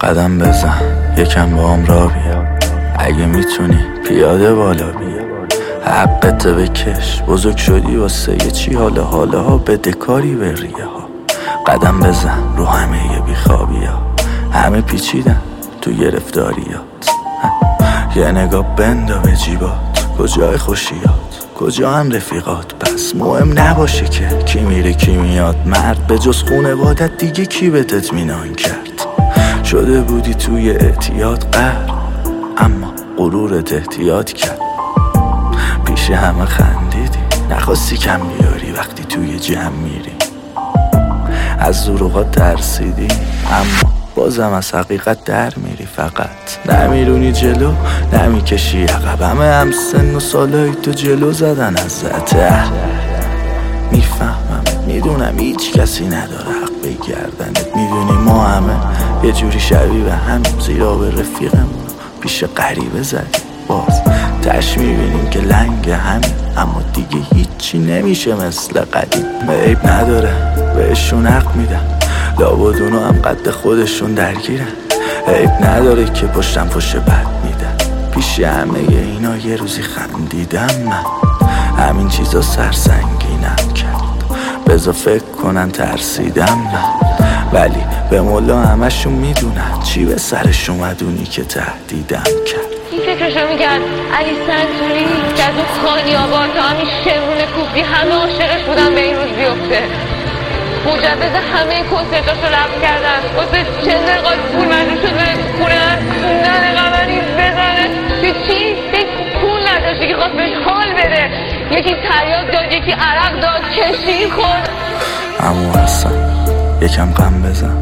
قدم بزن یکم با هم را بیا، اگه میتونی پیاده بالا بیا. حقت بکش، بزرگ شدی واسه یه چی، حاله ها بده کاری به ریه ها. قدم بزن رو همه یه بیخوابی ها، همه پیچیدن تو گرفتاریات. یه نگاه بندا به جیبات، کجای خوشیات کجا هم رفیقات. پس مهم نباشه که کی میره کی میاد، مرد به جز خونوادت دیگه کی بهت اطمینان کرد. شده بودی توی اعتیاد قهر، اما غرورت احتیاط کرد. پیش همه خندیدی، نخواستی کم بیاری وقتی توی جمع میری. از دروغات ترسیدی، اما بازم از حقیقت در میری. فقط نمیرونی جلو، نمیکشی عقب. همه هم سن و سالای تو جلو زدن ازت. میفهمم میدونم هیچ کسی نداره حق بگردنت. میدونی ما همه یه جوری شبیه به همیم، زیرا به رفیقمون پیش غریبه زدیم. باز تش میبینیم که لنگ همین، اما دیگه هیچی نمیشه مثل قدیم. عیب نداره بهشون حق میدم، لابد اونو هم قد خودشون درگیرن. عیب نداره که پشتم پشت بد میدن، پیش همه اینا یه روزی خندیدم. من همین چیزا سرسنگینم کرد، بذار فکر کنن ترسیدم من. ولی به مولا همشون میدونن چی به سرش اومد، اونی که تهدیدم کرد. این فکرشو میگن علی سنتوری که از اون خانی آباد تا همین شمرون کوفتی همه عاشقش بودن به این روز بیفته. مجوز همه کنسرتاشو لغو کردن، واسه چند دقیقه پول مجبور شد بره تو خونه ننه قمری بزنه. چی؟ پول نداشته که خواست بهش حال بده، یکی تریاک داد یکی عرق داد کشی خورد. اما حسن یکم غم بزن،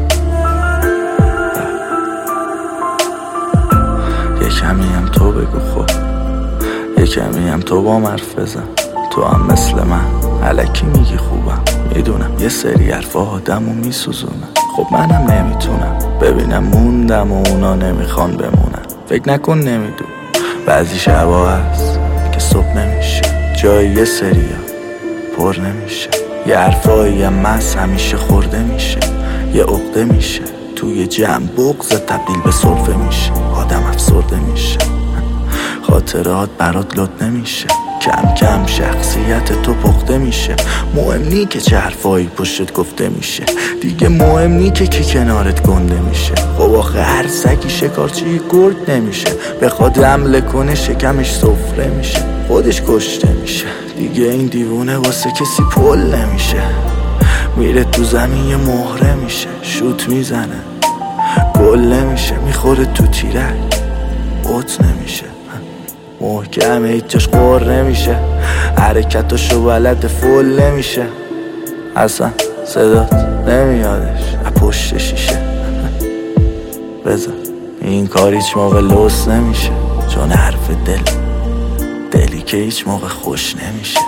یه کمی هم تو بگو خب، یه کمی هم تو با حرف بزن. تو هم مثل من الکی میگی خوبم، میدونم یه سری حرفا آدمو میسوزونن. خب منم نمیتونم ببینم موندم و اونا نمیخوان بمونن. فکر نکن نمیدون، بعضی شبا هست که صبح نمیشه، جای یه سریا پر نمیشه. یه حرفایی هم مس همیشه خورده میشه، یه عقده میشه توی جمع بغض تبدیل به سرفه میشه. آدم افسرده میشه، خاطرات برات لط نمیشه، کم کم شخصیت تو پخته میشه. مهم نی که چه حرفایی پشتت گفته میشه، دیگه مهم نی که کی کنارت گنده میشه. خب آخه هر سگی شکارچی گرد نمیشه، بخواد حمله کنه شکمش سفره میشه، خودش کشته میشه. دیگه این دیوونه واسه کسی پل نمیشه، میره تو زمین یه مهره میشه، شوت میزنه گل نمیشه، میخوره تو تیرک قط نمیشه، محکمه هیچ جاش قر نمیشه، حرکتاشو بلد فل نمیشه. اصلا صدات نمیادش از پشت شیشه. بذار این کار هیچ موقع لوس نمیشه، چون حرف دلی که هیچ موقع خوش نمیشه.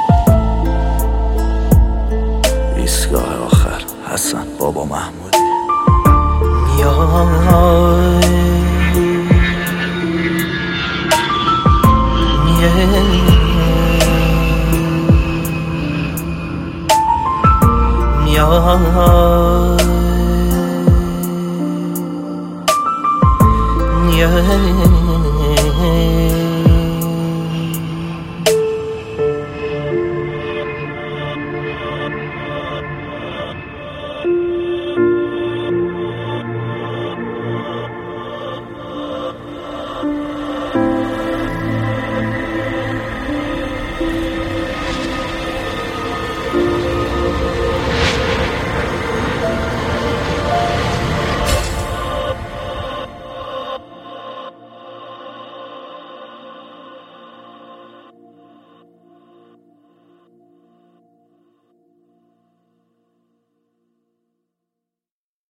ایستگاه آخر حسن بابا محمودی. Yeah.